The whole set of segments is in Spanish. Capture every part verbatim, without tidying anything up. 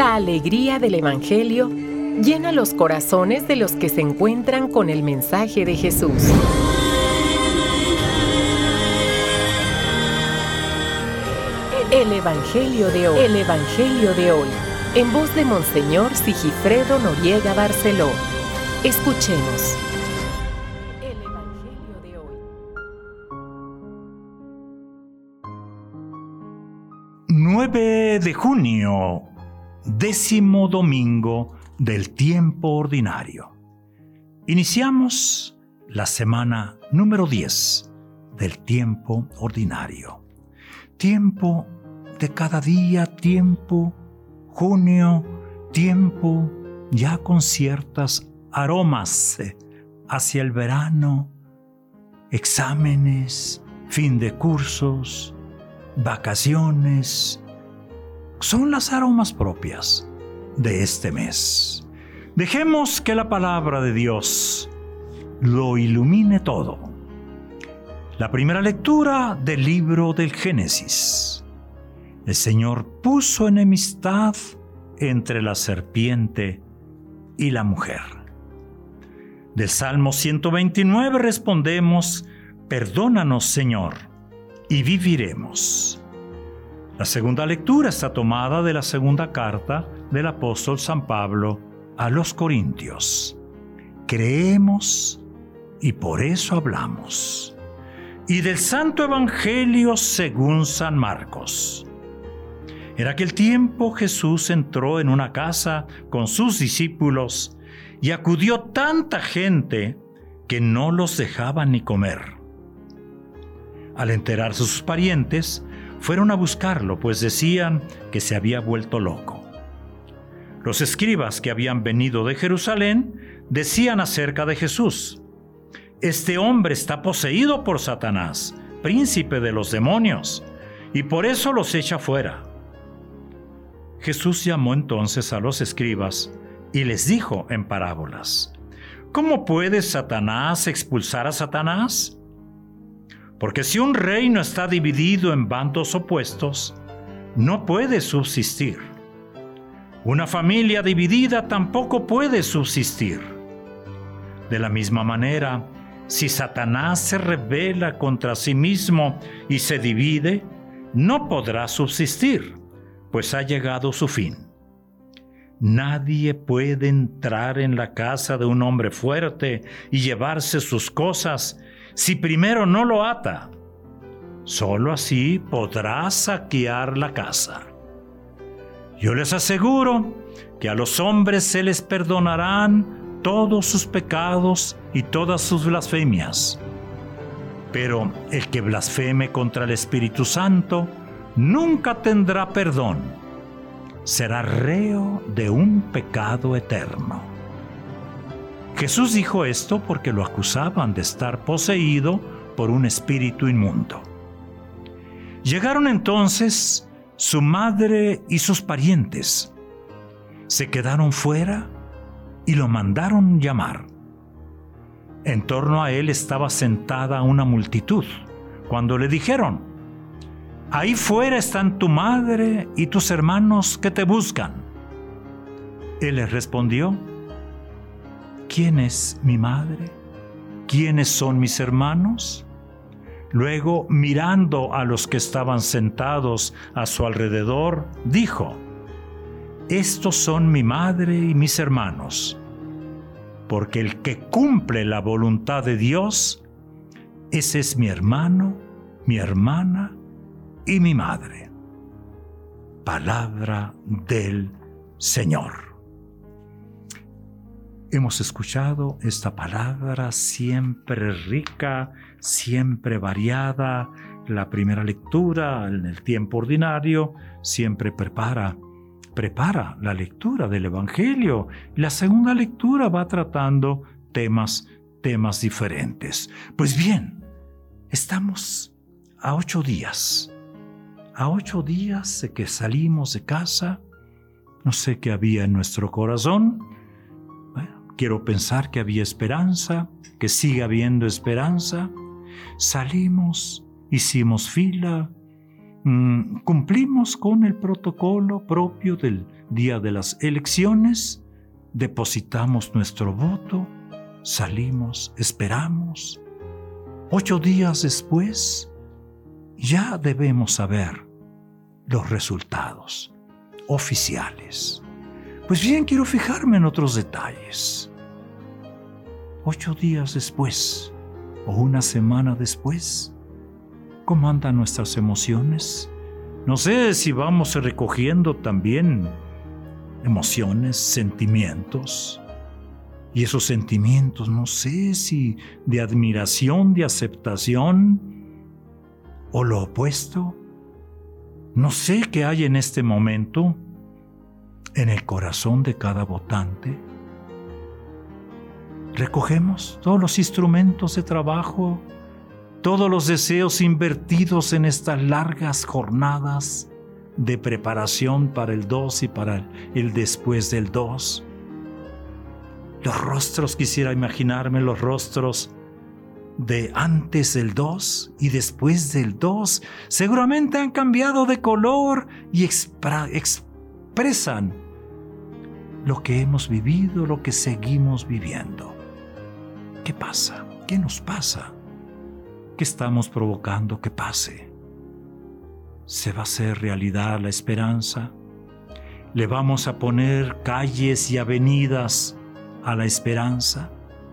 La alegría del Evangelio llena los corazones de los que se encuentran con el mensaje de Jesús. El Evangelio de hoy. El Evangelio de hoy. En voz de Monseñor Sigifredo Noriega Barceló. Escuchemos. El Evangelio de hoy. nueve de junio, décimo domingo del tiempo ordinario. Iniciamos la semana número diez del tiempo ordinario. Tiempo de cada día, tiempo, junio, tiempo ya con ciertas aromas hacia el verano, exámenes, fin de cursos, vacaciones. Son las aromas propias de este mes. Dejemos que la palabra de Dios lo ilumine todo. La primera lectura del libro del Génesis. El Señor puso enemistad entre la serpiente y la mujer. Del Salmo ciento veintinueve respondemos: perdónanos, Señor, y viviremos. La segunda lectura está tomada de la segunda carta del apóstol San Pablo a los Corintios. Creemos y por eso hablamos. Y del Santo Evangelio según San Marcos. En aquel tiempo Jesús entró en una casa con sus discípulos y acudió tanta gente que no los dejaban ni comer. Al enterarse sus parientes, fueron a buscarlo, pues decían que se había vuelto loco. Los escribas que habían venido de Jerusalén decían acerca de Jesús: este hombre está poseído por Satanás, príncipe de los demonios, y por eso los echa fuera. Jesús llamó entonces a los escribas y les dijo en parábolas: ¿cómo puede Satanás expulsar a Satanás? Porque si un reino está dividido en bandos opuestos, no puede subsistir. Una familia dividida tampoco puede subsistir. De la misma manera, si Satanás se rebela contra sí mismo y se divide, no podrá subsistir, pues ha llegado su fin. Nadie puede entrar en la casa de un hombre fuerte y llevarse sus cosas si primero no lo ata. Solo así podrá saquear la casa. Yo les aseguro que a los hombres se les perdonarán todos sus pecados y todas sus blasfemias. Pero el que blasfeme contra el Espíritu Santo nunca tendrá perdón. Será reo de un pecado eterno. Jesús dijo esto porque lo acusaban de estar poseído por un espíritu inmundo. Llegaron entonces su madre y sus parientes. Se quedaron fuera y lo mandaron llamar. En torno a él estaba sentada una multitud. Cuando le dijeron: ahí fuera están tu madre y tus hermanos que te buscan. Él les respondió: ¿quién es mi madre? ¿Quiénes son mis hermanos? Luego, mirando a los que estaban sentados a su alrededor, dijo: estos son mi madre y mis hermanos, porque el que cumple la voluntad de Dios, ese es mi hermano, mi hermana y mi madre. Palabra del Señor. Hemos escuchado esta palabra siempre rica, siempre variada. La primera lectura en el tiempo ordinario siempre prepara, prepara la lectura del Evangelio. La segunda lectura va tratando temas, temas diferentes. Pues bien, estamos a ocho días. A ocho días de que salimos de casa. No sé qué había en nuestro corazón. Bueno, quiero pensar que había esperanza, que sigue habiendo esperanza. Salimos, hicimos fila, mm, cumplimos con el protocolo propio del día de las elecciones, depositamos nuestro voto, salimos, esperamos. Ocho días después, ya debemos saber los resultados oficiales. Pues bien, quiero fijarme en otros detalles. Ocho días después, o una semana después, ¿cómo andan nuestras emociones? No sé si vamos recogiendo también emociones, sentimientos. Y esos sentimientos, no sé si de admiración, de aceptación, o lo opuesto. No sé qué hay en este momento en el corazón de cada votante. Recogemos todos los instrumentos de trabajo, todos los deseos invertidos en estas largas jornadas de preparación para el dos y para el después del dos. Los rostros, quisiera imaginarme los rostros de antes del dos y después del dos, seguramente han cambiado de color y expra- expresan lo que hemos vivido, lo que seguimos viviendo. ¿Qué pasa? ¿Qué nos pasa? ¿Qué estamos provocando que pase? ¿Se va a hacer realidad la esperanza? ¿Le vamos a poner calles y avenidas a la esperanza?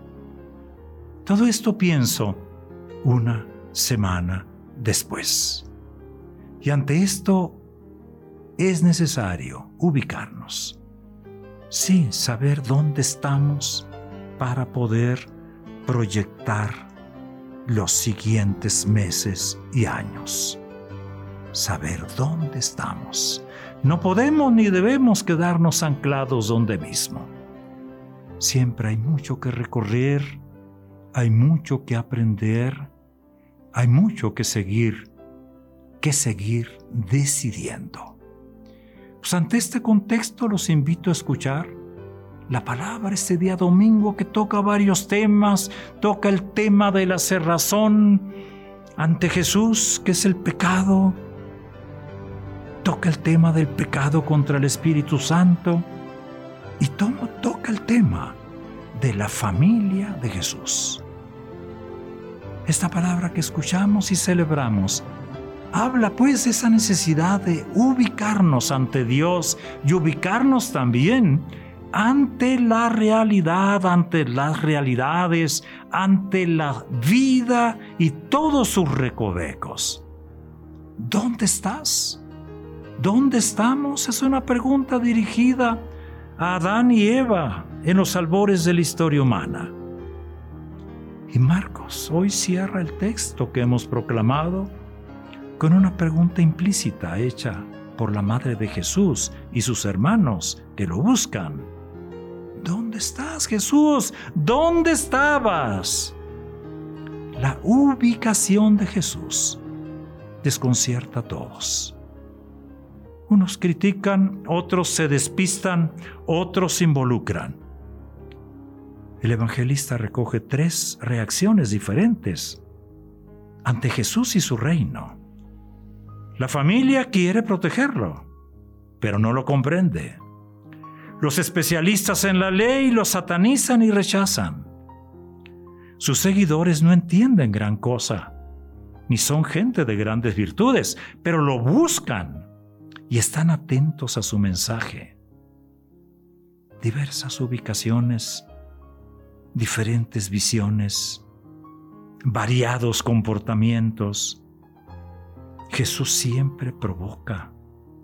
Todo esto pienso una semana después. Y ante esto es necesario ubicarnos. Sí, saber dónde estamos para poder proyectar los siguientes meses y años. Saber dónde estamos. No podemos ni debemos quedarnos anclados donde mismo. Siempre hay mucho que recorrer, hay mucho que aprender, hay mucho que seguir, que seguir decidiendo. Pues ante este contexto los invito a escuchar la palabra este día domingo, que toca varios temas. Toca el tema de la cerrazón ante Jesús, que es el pecado. Toca el tema del pecado contra el Espíritu Santo. Y tomo, toca el tema de la familia de Jesús. Esta palabra que escuchamos y celebramos habla pues de esa necesidad de ubicarnos ante Dios y ubicarnos también ante la realidad, ante las realidades, ante la vida y todos sus recovecos. ¿Dónde estás? ¿Dónde estamos? Es una pregunta dirigida a Adán y Eva en los albores de la historia humana. Y Marcos hoy cierra el texto que hemos proclamado con una pregunta implícita hecha por la madre de Jesús y sus hermanos que lo buscan. ¿Dónde estás, Jesús? ¿Dónde estabas? La ubicación de Jesús desconcierta a todos. Unos critican, otros se despistan, otros se involucran. El evangelista recoge tres reacciones diferentes ante Jesús y su reino. La familia quiere protegerlo, pero no lo comprende. Los especialistas en la ley lo satanizan y rechazan. Sus seguidores no entienden gran cosa, ni son gente de grandes virtudes, pero lo buscan y están atentos a su mensaje. Diversas ubicaciones, diferentes visiones, variados comportamientos. Jesús siempre provoca,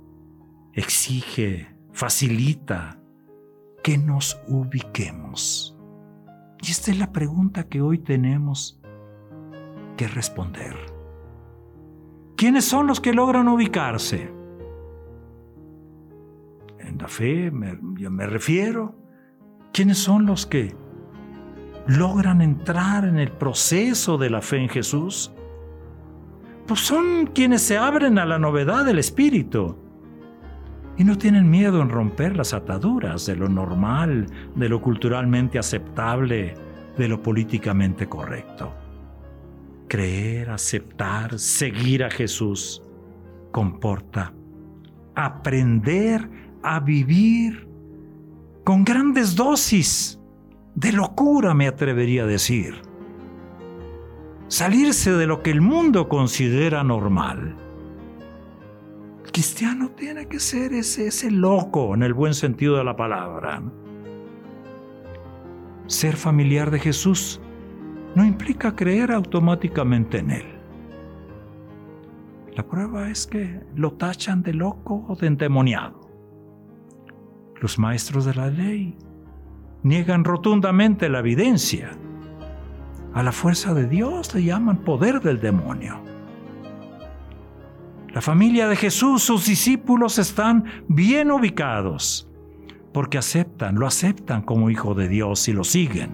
exige, facilita que nos ubiquemos. Y esta es la pregunta que hoy tenemos que responder. ¿Quiénes son los que logran ubicarse? En la fe me, yo me refiero. ¿Quiénes son los que logran entrar en el proceso de la fe en Jesús? Pues son quienes se abren a la novedad del Espíritu y no tienen miedo en romper las ataduras de lo normal, de lo culturalmente aceptable, de lo políticamente correcto. Creer, aceptar, seguir a Jesús comporta aprender a vivir con grandes dosis de locura, me atrevería a decir. Salirse de lo que el mundo considera normal. El cristiano tiene que ser ese, ese loco en el buen sentido de la palabra, ¿no? Ser familiar de Jesús no implica creer automáticamente en Él. La prueba es que lo tachan de loco o de endemoniado. Los maestros de la ley niegan rotundamente la evidencia. A la fuerza de Dios le llaman poder del demonio. La familia de Jesús, sus discípulos, están bien ubicados porque aceptan, lo aceptan como hijo de Dios y lo siguen.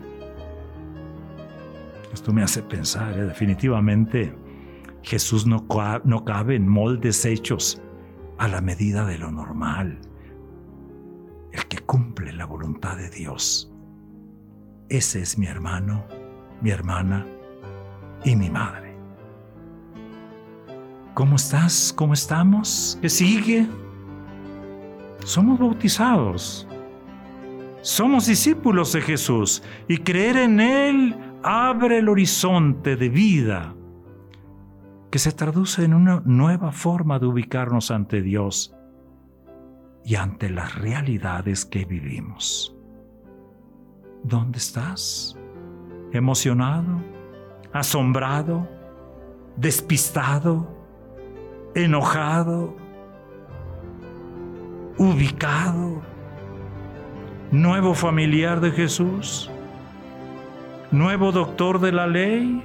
Esto me hace pensar, ¿eh? definitivamente Jesús no, no cabe en moldes hechos a la medida de lo normal. El que cumple la voluntad de Dios, ese es mi hermano, mi hermana y mi madre. ¿Cómo estás? ¿Cómo estamos? ¿Qué sigue? Somos bautizados. Somos discípulos de Jesús y creer en Él abre el horizonte de vida que se traduce en una nueva forma de ubicarnos ante Dios y ante las realidades que vivimos. ¿Dónde estás? ¿Emocionado? ¿Asombrado? ¿Despistado? ¿Enojado? ¿Ubicado? ¿Nuevo familiar de Jesús? ¿Nuevo doctor de la ley?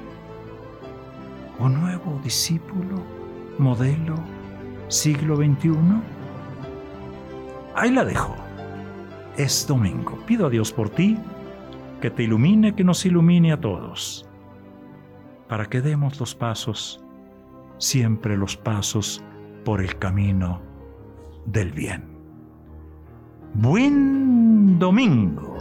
¿O nuevo discípulo, modelo, siglo veintiuno? Ahí la dejo. Es domingo. Pido a Dios por ti, que te ilumine, que nos ilumine a todos, para que demos los pasos, siempre los pasos por el camino del bien. Buen domingo.